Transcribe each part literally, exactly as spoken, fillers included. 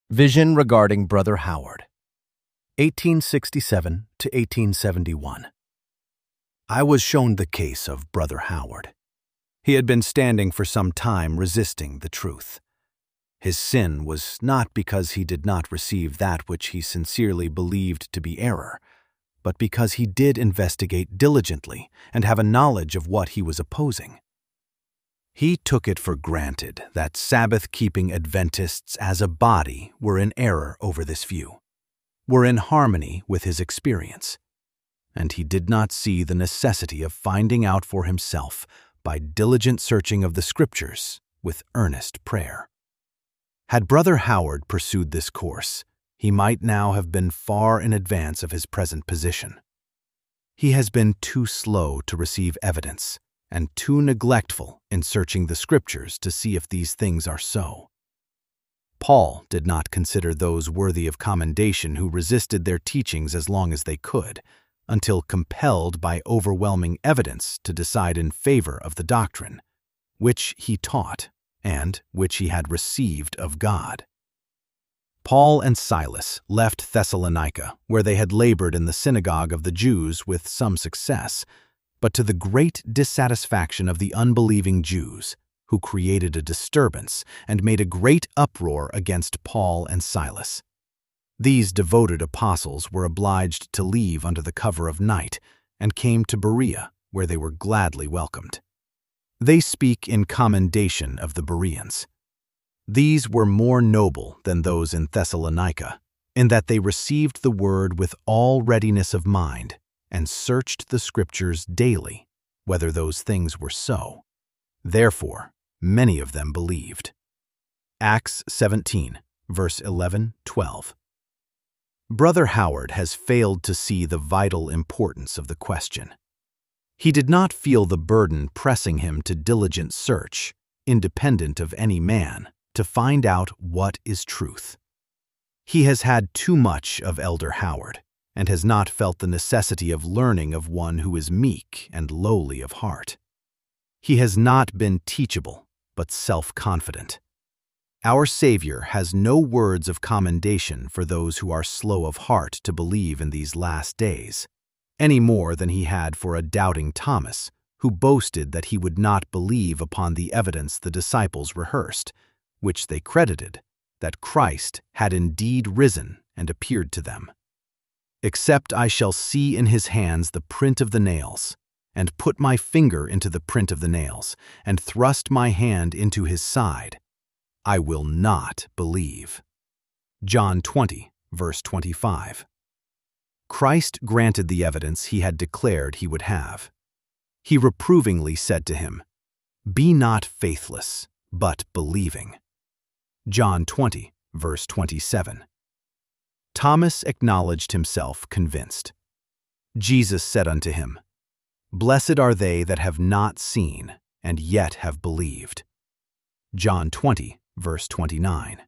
Vision regarding Brother Howard, eighteen sixty-seven to eighteen seventy-one. I was shown the case of Brother Howard. He had been standing for some time resisting the truth. His sin was not because he did not receive that which he sincerely believed to be error, but because he did investigate diligently and have a knowledge of what he was opposing. He took it for granted that Sabbath-keeping Adventists as a body were in error over this view, were in harmony with his experience, and he did not see the necessity of finding out for himself by diligent searching of the Scriptures with earnest prayer. Had Brother Howard pursued this course, he might now have been far in advance of his present position. He has been too slow to receive evidence, and too neglectful in searching the Scriptures to see if these things are so. Paul did not consider those worthy of commendation who resisted their teachings as long as they could, until compelled by overwhelming evidence to decide in favor of the doctrine, which he taught and which he had received of God. Paul and Silas left Thessalonica, where they had labored in the synagogue of the Jews with some success, but to the great dissatisfaction of the unbelieving Jews, who created a disturbance and made a great uproar against Paul and Silas. These devoted apostles were obliged to leave under the cover of night and came to Berea, where they were gladly welcomed. They speak in commendation of the Bereans. These were more noble than those in Thessalonica, in that they received the word with all readiness of mind, and searched the Scriptures daily, whether those things were so. Therefore, many of them believed. Acts seventeen, verse eleven to twelve. Brother Howard has failed to see the vital importance of the question. He did not feel the burden pressing him to diligent search, independent of any man, to find out what is truth. He has had too much of Elder Howard, and has not felt the necessity of learning of one who is meek and lowly of heart. He has not been teachable, but self-confident. Our Savior has no words of commendation for those who are slow of heart to believe in these last days, any more than he had for a doubting Thomas, who boasted that he would not believe upon the evidence the disciples rehearsed, which they credited, that Christ had indeed risen and appeared to them. Except I shall see in his hands the print of the nails, and put my finger into the print of the nails, and thrust my hand into his side, I will not believe. John twenty, verse twenty-five. Christ granted the evidence he had declared he would have. He reprovingly said to him, "Be not faithless, but believing." John twenty, verse twenty-seven. Thomas acknowledged himself convinced. Jesus said unto him, "Blessed are they that have not seen, and yet have believed." John twenty, verse twenty-nine.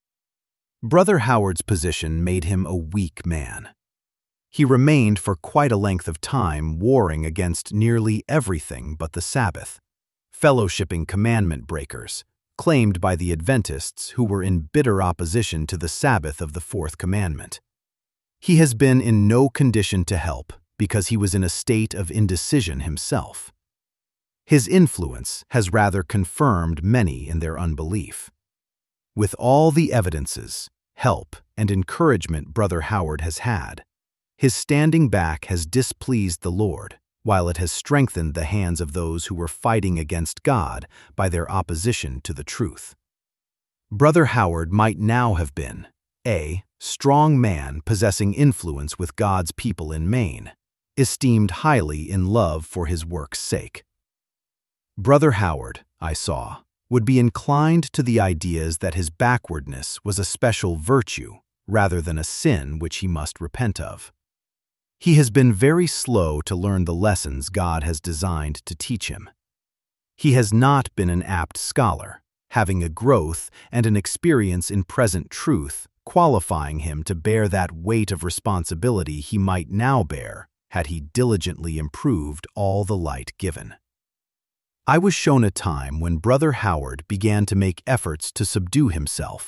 Brother Howard's position made him a weak man. He remained for quite a length of time warring against nearly everything but the Sabbath, fellowshipping commandment breakers, claimed by the Adventists who were in bitter opposition to the Sabbath of the Fourth Commandment. He has been in no condition to help because he was in a state of indecision himself. His influence has rather confirmed many in their unbelief. With all the evidences, help, and encouragement Brother Howard has had, his standing back has displeased the Lord, while it has strengthened the hands of those who were fighting against God by their opposition to the truth. Brother Howard might now have been a strong man possessing influence with God's people in Maine, esteemed highly in love for his work's sake. Brother Howard, I saw, would be inclined to the ideas that his backwardness was a special virtue rather than a sin which he must repent of. He has been very slow to learn the lessons God has designed to teach him. He has not been an apt scholar, having a growth and an experience in present truth qualifying him to bear that weight of responsibility he might now bear had he diligently improved all the light given. I was shown a time when Brother Howard began to make efforts to subdue himself,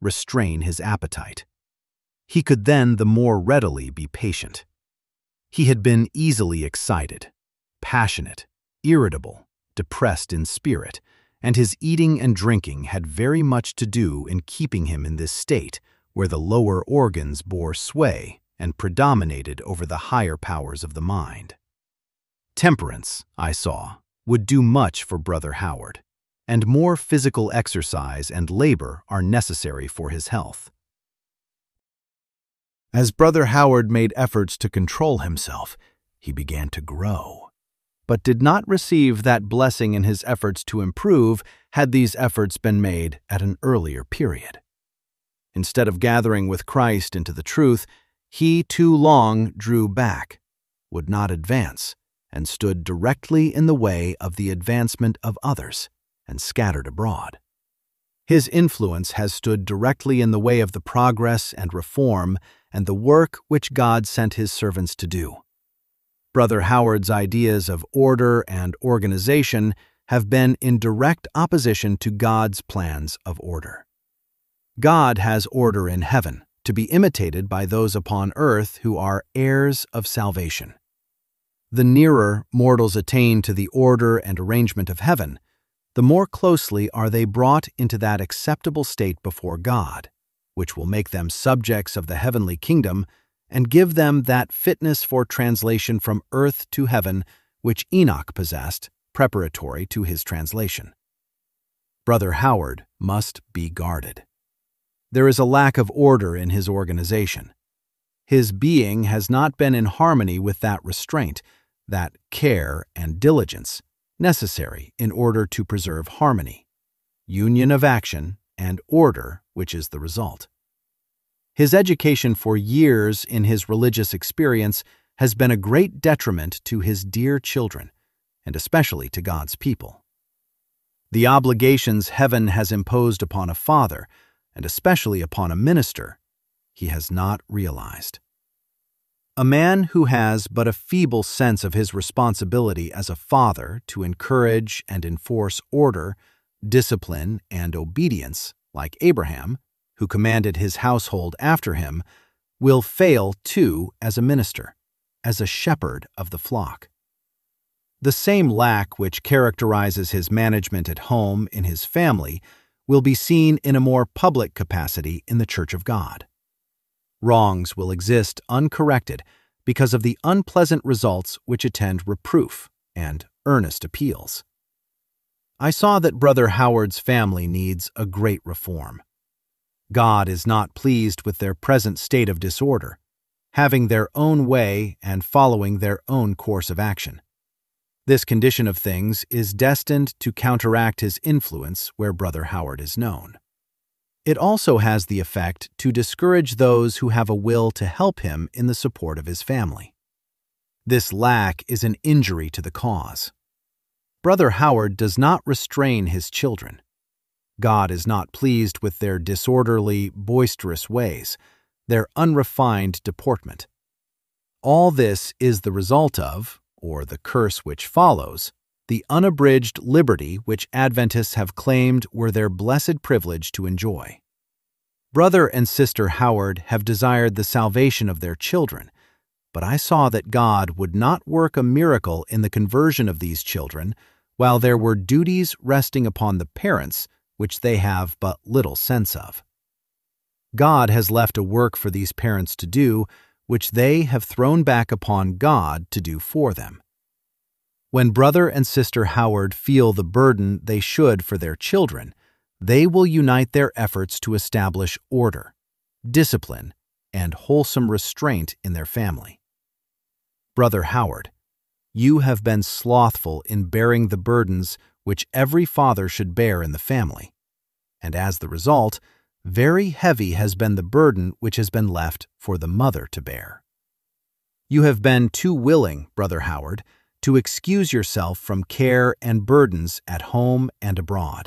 restrain his appetite. He could then the more readily be patient. He had been easily excited, passionate, irritable, depressed in spirit, and his eating and drinking had very much to do in keeping him in this state where the lower organs bore sway and predominated over the higher powers of the mind. Temperance, I saw, would do much for Brother Howard, and more physical exercise and labor are necessary for his health. As Brother Howard made efforts to control himself, he began to grow, but did not receive that blessing in his efforts to improve had these efforts been made at an earlier period. Instead of gathering with Christ into the truth, he too long drew back, would not advance, and stood directly in the way of the advancement of others, and scattered abroad. His influence has stood directly in the way of the progress and reform and the work which God sent his servants to do. Brother Howard's ideas of order and organization have been in direct opposition to God's plans of order. God has order in heaven, to be imitated by those upon earth who are heirs of salvation. The nearer mortals attain to the order and arrangement of heaven, the more closely are they brought into that acceptable state before God, which will make them subjects of the heavenly kingdom and give them that fitness for translation from earth to heaven which Enoch possessed, preparatory to his translation. Brother Howard must be guarded. There is a lack of order in his organization. His being has not been in harmony with that restraint, that care and diligence necessary in order to preserve harmony, union of action, and order, which is the result. His education for years in his religious experience has been a great detriment to his dear children, and especially to God's people. The obligations heaven has imposed upon a father, and especially upon a minister, he has not realized. A man who has but a feeble sense of his responsibility as a father to encourage and enforce order, discipline, and obedience, like Abraham, who commanded his household after him, will fail too as a minister, as a shepherd of the flock. The same lack which characterizes his management at home in his family will be seen in a more public capacity in the Church of God. Wrongs will exist uncorrected because of the unpleasant results which attend reproof and earnest appeals. I saw that Brother Howard's family needs a great reform. God is not pleased with their present state of disorder, having their own way and following their own course of action. This condition of things is destined to counteract his influence where Brother Howard is known. It also has the effect to discourage those who have a will to help him in the support of his family. This lack is an injury to the cause. Brother Howard does not restrain his children. God is not pleased with their disorderly, boisterous ways, their unrefined deportment. All this is the result of, or the curse which follows, the unabridged liberty which Adventists have claimed were their blessed privilege to enjoy. Brother and Sister Howard have desired the salvation of their children, but I saw that God would not work a miracle in the conversion of these children while there were duties resting upon the parents which they have but little sense of. God has left a work for these parents to do which they have thrown back upon God to do for them. When Brother and Sister Howard feel the burden they should for their children, they will unite their efforts to establish order, discipline, and wholesome restraint in their family. Brother Howard, you have been slothful in bearing the burdens which every father should bear in the family, and as the result, very heavy has been the burden which has been left for the mother to bear. You have been too willing, Brother Howard, to excuse yourself from care and burdens at home and abroad.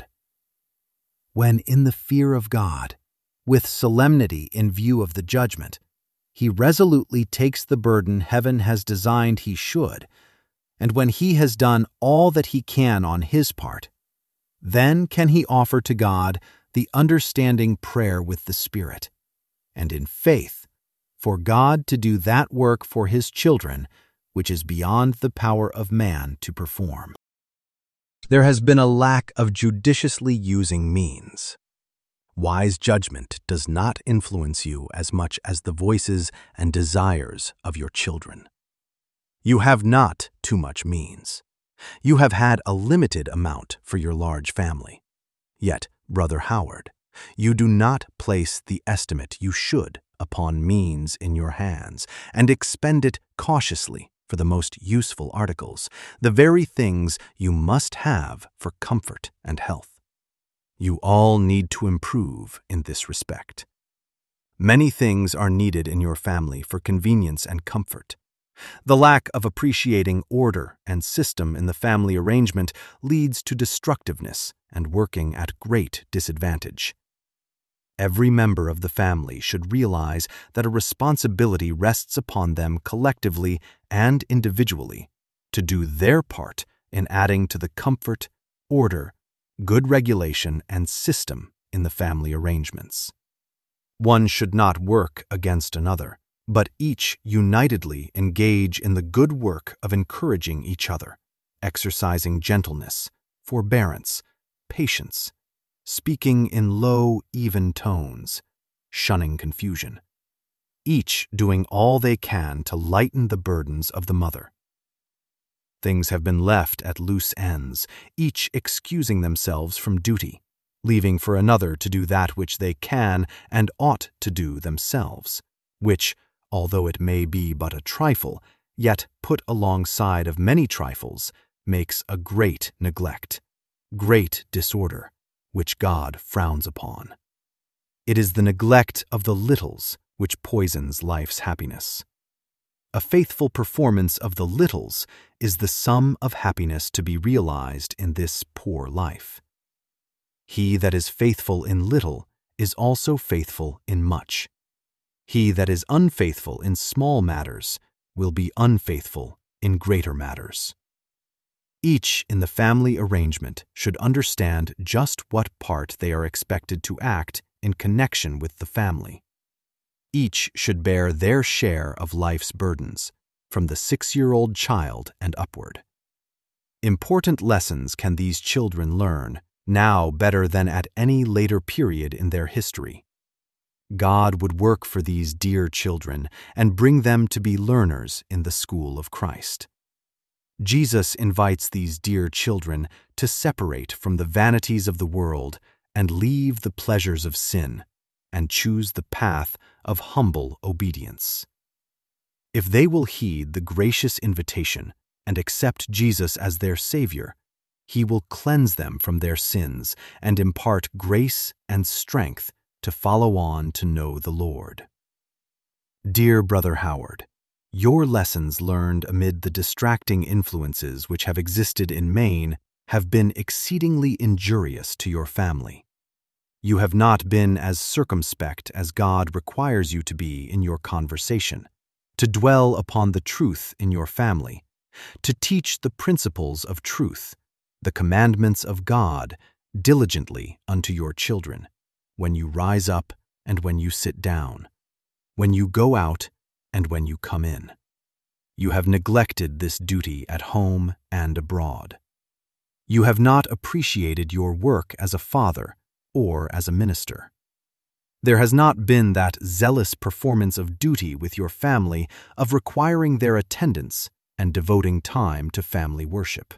When in the fear of God, with solemnity in view of the judgment, he resolutely takes the burden heaven has designed he should, and when he has done all that he can on his part, then can he offer to God the understanding prayer with the Spirit, and in faith, for God to do that work for His children which is beyond the power of man to perform. There has been a lack of judiciously using means. Wise judgment does not influence you as much as the voices and desires of your children. You have not too much means. You have had a limited amount for your large family. Yet, Brother Howard, you do not place the estimate you should upon means in your hands, and expend it cautiously for the most useful articles, the very things you must have for comfort and health. You all need to improve in this respect. Many things are needed in your family for convenience and comfort. The lack of appreciating order and system in the family arrangement leads to destructiveness and working at great disadvantage. Every member of the family should realize that a responsibility rests upon them collectively and individually to do their part in adding to the comfort, order, good regulation, and system in the family arrangements. One should not work against another, but each unitedly engage in the good work of encouraging each other, exercising gentleness, forbearance, patience, speaking in low, even tones, shunning confusion, each doing all they can to lighten the burdens of the mother. Things have been left at loose ends, each excusing themselves from duty, leaving for another to do that which they can and ought to do themselves, which, although it may be but a trifle, yet put alongside of many trifles, makes a great neglect, great disorder, which God frowns upon. It is the neglect of the littles which poisons life's happiness. A faithful performance of the littles is the sum of happiness to be realized in this poor life. He that is faithful in little is also faithful in much. He that is unfaithful in small matters will be unfaithful in greater matters. Each in the family arrangement should understand just what part they are expected to act in connection with the family. Each should bear their share of life's burdens, from the six-year-old child and upward. Important lessons can these children learn, now better than at any later period in their history. God would work for these dear children and bring them to be learners in the school of Christ. Jesus invites these dear children to separate from the vanities of the world and leave the pleasures of sin, and choose the path of humble obedience. If they will heed the gracious invitation and accept Jesus as their Savior, He will cleanse them from their sins and impart grace and strength to follow on to know the Lord. Dear Brother Howard, your lessons learned amid the distracting influences which have existed in Maine have been exceedingly injurious to your family. You have not been as circumspect as God requires you to be in your conversation, to dwell upon the truth in your family, to teach the principles of truth, the commandments of God, diligently unto your children, when you rise up and when you sit down, when you go out and when you come in. You have neglected this duty at home and abroad. You have not appreciated your work as a father or as a minister. There has not been that zealous performance of duty with your family of requiring their attendance and devoting time to family worship.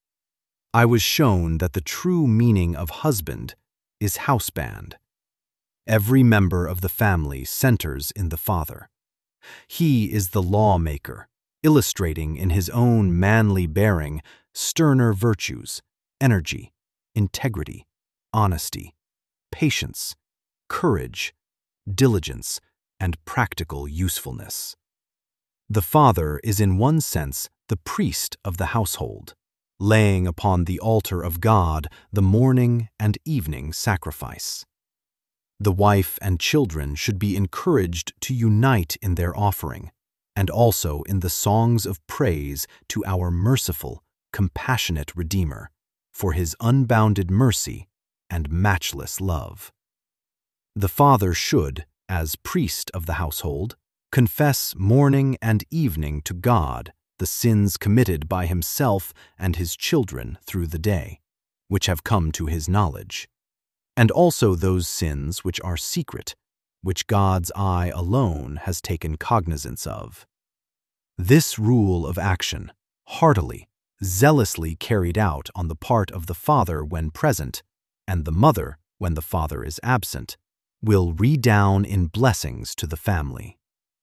I was shown that the true meaning of husband is houseband. Every member of the family centers in the father. He is the lawmaker, illustrating in his own manly bearing sterner virtues, energy, integrity, honesty, patience, courage, diligence, and practical usefulness. The father is in one sense the priest of the household, laying upon the altar of God the morning and evening sacrifice. The wife and children should be encouraged to unite in their offering, and also in the songs of praise to our merciful, compassionate Redeemer, for His unbounded mercy and matchless love. The father should, as priest of the household, confess morning and evening to God the sins committed by himself and his children through the day, which have come to his knowledge, and also those sins which are secret, which God's eye alone has taken cognizance of. This rule of action, heartily, zealously carried out on the part of the father when present, and the mother when the father is absent, will redound in blessings to the family.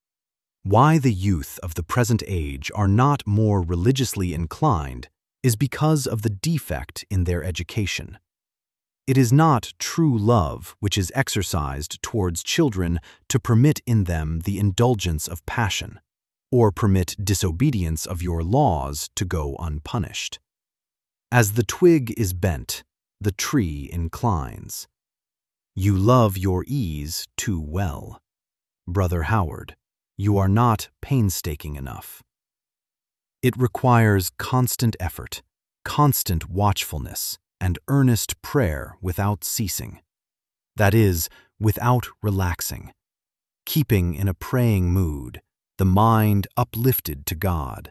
Why the youth of the present age are not more religiously inclined is because of the defect in their education. It is not true love which is exercised towards children to permit in them the indulgence of passion, or permit disobedience of your laws to go unpunished. As the twig is bent, the tree inclines. You love your ease too well. Brother Howard, you are not painstaking enough. It requires constant effort, constant watchfulness, and earnest prayer without ceasing. That is, without relaxing, keeping in a praying mood, the mind uplifted to God.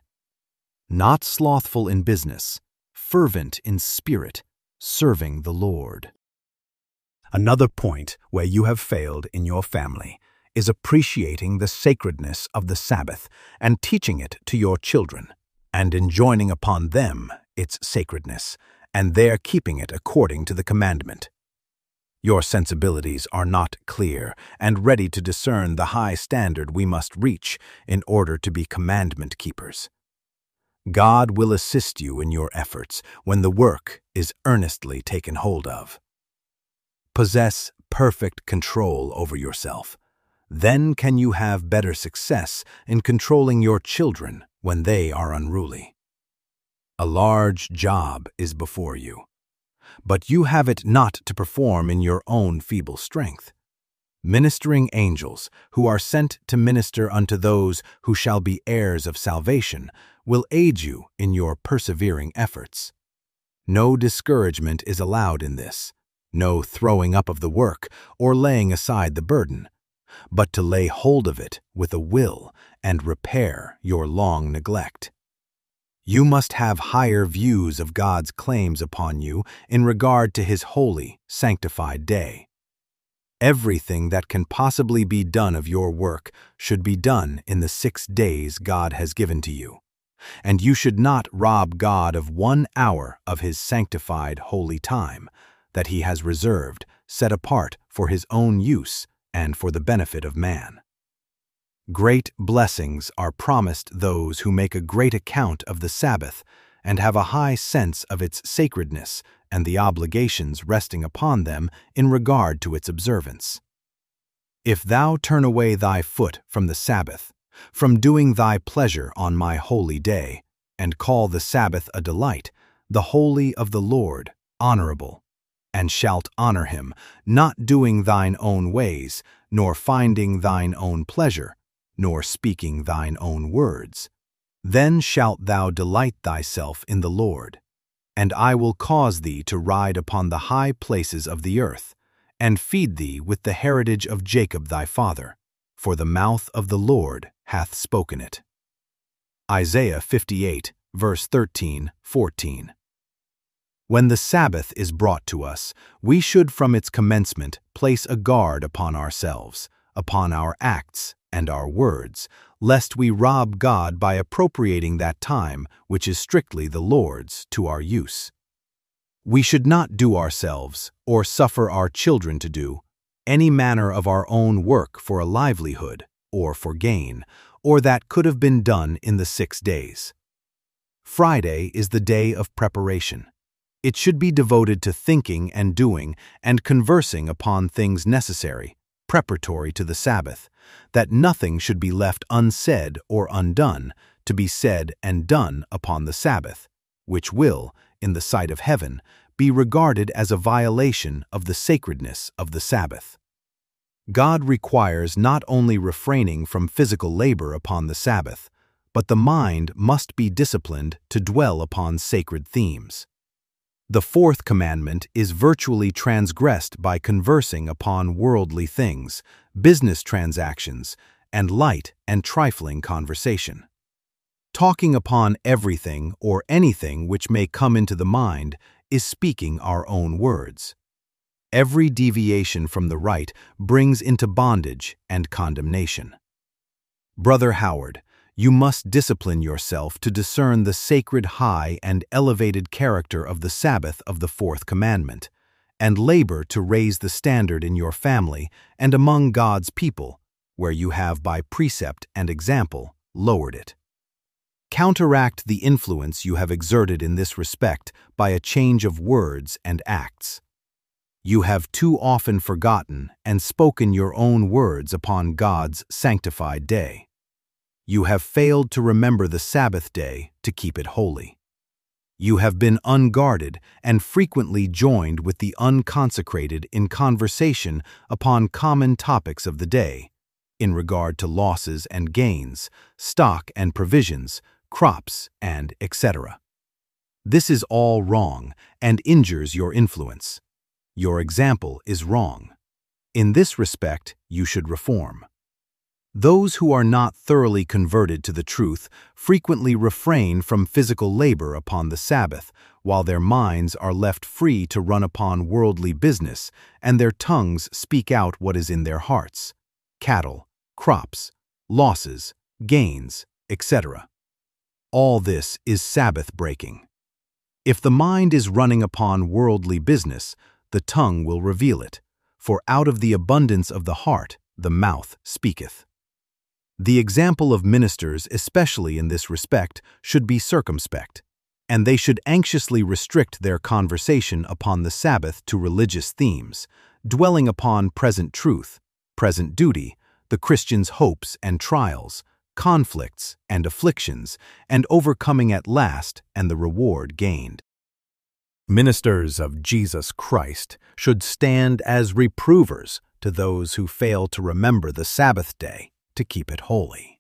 Not slothful in business, fervent in spirit, serving the Lord. Another point where you have failed in your family is appreciating the sacredness of the Sabbath and teaching it to your children, and enjoining upon them its sacredness, and their keeping it according to the commandment. Your sensibilities are not clear and ready to discern the high standard we must reach in order to be commandment keepers. God will assist you in your efforts when the work is earnestly taken hold of. Possess perfect control over yourself. Then can you have better success in controlling your children when they are unruly. A large job is before you, but you have it not to perform in your own feeble strength. Ministering angels, who are sent to minister unto those who shall be heirs of salvation, will aid you in your persevering efforts. No discouragement is allowed in this, no throwing up of the work or laying aside the burden, but to lay hold of it with a will and repair your long neglect. You must have higher views of God's claims upon you in regard to His holy, sanctified day. Everything that can possibly be done of your work should be done in the six days God has given to you, and you should not rob God of one hour of His sanctified holy time that He has reserved, set apart for His own use and for the benefit of man. Great blessings are promised those who make a great account of the Sabbath and have a high sense of its sacredness and the obligations resting upon them in regard to its observance. If thou turn away thy foot from the Sabbath, from doing thy pleasure on my holy day, and call the Sabbath a delight, the holy of the Lord, honorable, and shalt honor him, not doing thine own ways, nor finding thine own pleasure, nor speaking thine own words, then shalt thou delight thyself in the Lord, and I will cause thee to ride upon the high places of the earth, and feed thee with the heritage of Jacob thy father, for the mouth of the Lord hath spoken it. Isaiah fifty-eight, verse thirteen, fourteen. When the Sabbath is brought to us, we should from its commencement place a guard upon ourselves, upon our acts and our words, lest we rob God by appropriating that time, which is strictly the Lord's, to our use. We should not do ourselves, or suffer our children to do, any manner of our own work for a livelihood, or for gain, or that could have been done in the six days. Friday is the day of preparation. It should be devoted to thinking and doing and conversing upon things necessary, preparatory to the Sabbath, that nothing should be left unsaid or undone, to be said and done upon the Sabbath, which will, in the sight of heaven, be regarded as a violation of the sacredness of the Sabbath. God requires not only refraining from physical labor upon the Sabbath, but the mind must be disciplined to dwell upon sacred themes. The fourth commandment is virtually transgressed by conversing upon worldly things, business transactions, and light and trifling conversation. Talking upon everything or anything which may come into the mind is speaking our own words. Every deviation from the right brings into bondage and condemnation. Brother Howard, you must discipline yourself to discern the sacred, high, and elevated character of the Sabbath of the fourth commandment, and labor to raise the standard in your family and among God's people, where you have by precept and example lowered it. Counteract the influence you have exerted in this respect by a change of words and acts. You have too often forgotten and spoken your own words upon God's sanctified day. You have failed to remember the Sabbath day to keep it holy. You have been unguarded and frequently joined with the unconsecrated in conversation upon common topics of the day, in regard to losses and gains, stock and provisions, crops, and et cetera. This is all wrong and injures your influence. Your example is wrong. In this respect, you should reform. Those who are not thoroughly converted to the truth frequently refrain from physical labor upon the Sabbath, while their minds are left free to run upon worldly business, and their tongues speak out what is in their hearts: cattle, crops, losses, gains, et cetera. All this is Sabbath breaking. If the mind is running upon worldly business, the tongue will reveal it, for out of the abundance of the heart the mouth speaketh. The example of ministers, especially in this respect, should be circumspect, and they should anxiously restrict their conversation upon the Sabbath to religious themes, dwelling upon present truth, present duty, the Christian's hopes and trials, conflicts and afflictions, and overcoming at last and the reward gained. Ministers of Jesus Christ should stand as reprovers to those who fail to remember the Sabbath day to keep it holy.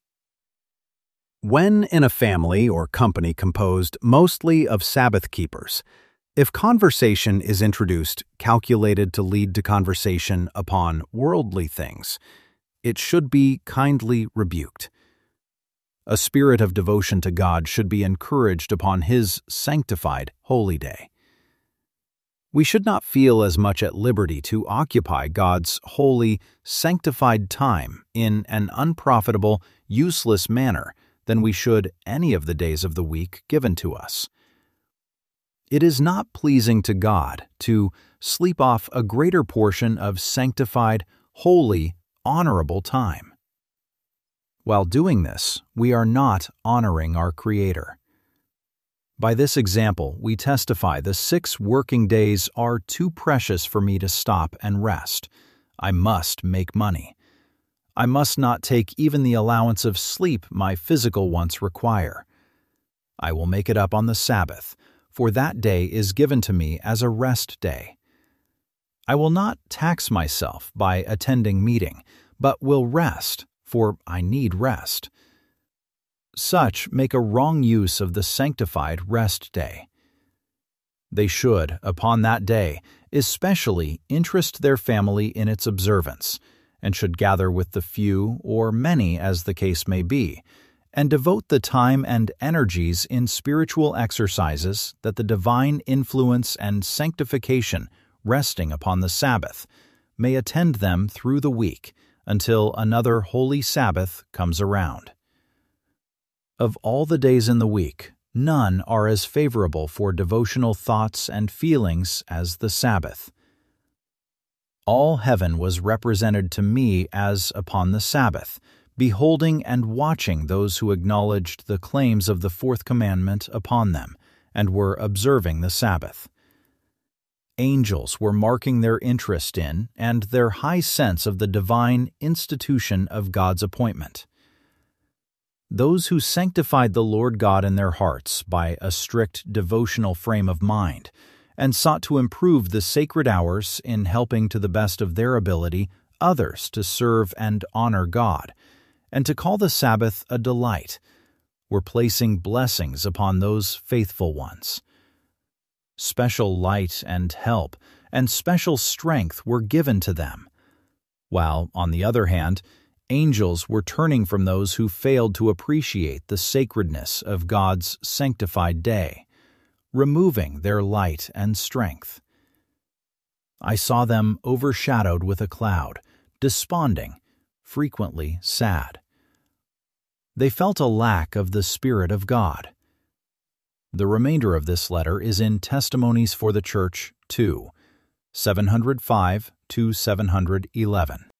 When in a family or company composed mostly of Sabbath keepers, if conversation is introduced calculated to lead to conversation upon worldly things, it should be kindly rebuked. A spirit of devotion to God should be encouraged upon His sanctified holy day. We should not feel as much at liberty to occupy God's holy, sanctified time in an unprofitable, useless manner than we should any of the days of the week given to us. It is not pleasing to God to sleep off a greater portion of sanctified, holy, honorable time. While doing this, we are not honoring our Creator. By this example, we testify the six working days are too precious for me to stop and rest. I must make money. I must not take even the allowance of sleep my physical wants require. I will make it up on the Sabbath, for that day is given to me as a rest day. I will not tax myself by attending meeting, but will rest, for I need rest. Such make a wrong use of the sanctified rest day. They should, upon that day, especially interest their family in its observance, and should gather with the few or many as the case may be, and devote the time and energies in spiritual exercises that the divine influence and sanctification resting upon the Sabbath may attend them through the week until another holy Sabbath comes around. Of all the days in the week, none are as favorable for devotional thoughts and feelings as the Sabbath. All heaven was represented to me as upon the Sabbath, beholding and watching those who acknowledged the claims of the fourth commandment upon them, and were observing the Sabbath. Angels were marking their interest in and their high sense of the divine institution of God's appointment. Those who sanctified the Lord God in their hearts by a strict devotional frame of mind, and sought to improve the sacred hours in helping to the best of their ability others to serve and honor God, and to call the Sabbath a delight, were placing blessings upon those faithful ones. Special light and help and special strength were given to them, while, on the other hand, angels were turning from those who failed to appreciate the sacredness of God's sanctified day, removing their light and strength. I saw them overshadowed with a cloud, desponding, frequently sad. They felt a lack of the Spirit of God. The remainder of this letter is in Testimonies for the Church two, seven hundred five to seven hundred eleven.